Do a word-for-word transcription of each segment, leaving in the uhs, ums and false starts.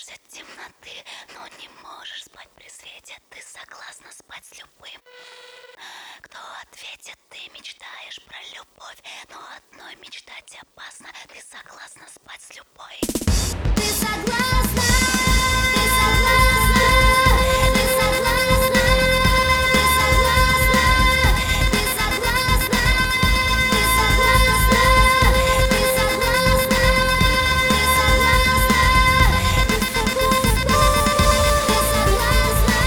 боишься темноты, но не можешь спать при свете. Ты согласна спать с любым, кто ответит. Ты мечтаешь про любовь, но одной мечтать опасно. Ты согласна спать с любой. Ты согласна? Ты согласна? Ты согласна? Ты согласна? Ты согласна? Ты согласна? Ты согласна? Ты согласна? Ты согласна? Ты согласна?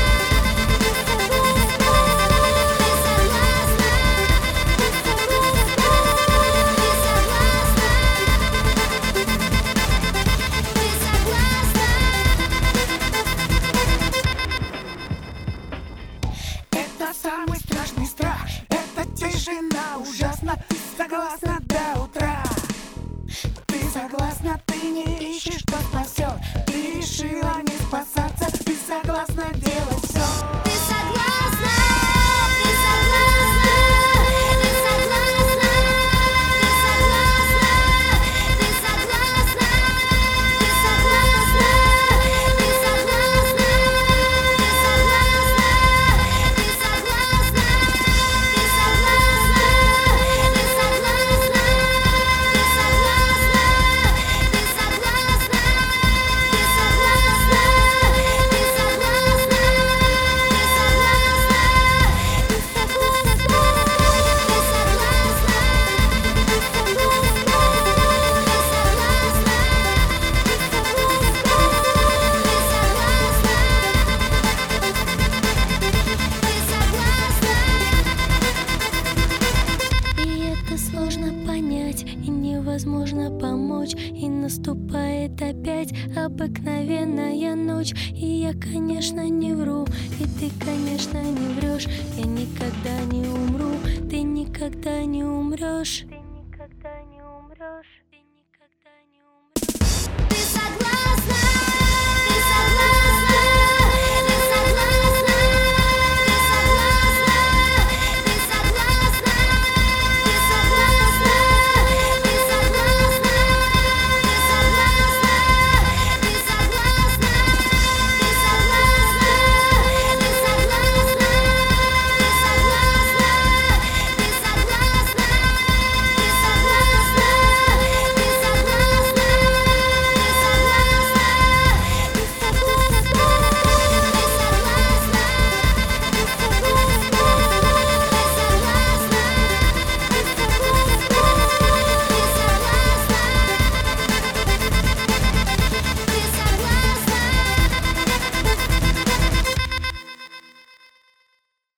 Это самый страшный страх, это тишина ужасна. Ты согласна до утра? Ты согласна, ты не ищешь, что спасет. Ты решила не спасаться, ты согласна делать все. Ты согласна? Ты согласна? Ты согласна? Ты согласна? Ты согласна? Ты согласна? Ты согласна? Ты согласна? Ты согласна? Ты согласна? Ты согласна? Ты согласна? Ты согласна? Ты согласна? Ты согласна? Ты И это сложно понять, и невозможно помочь. И наступает опять обыкновенная ночь. И я, конечно, не вру, и ты, конечно, не врешь. Я никогда не умру, ты никогда не умрешь.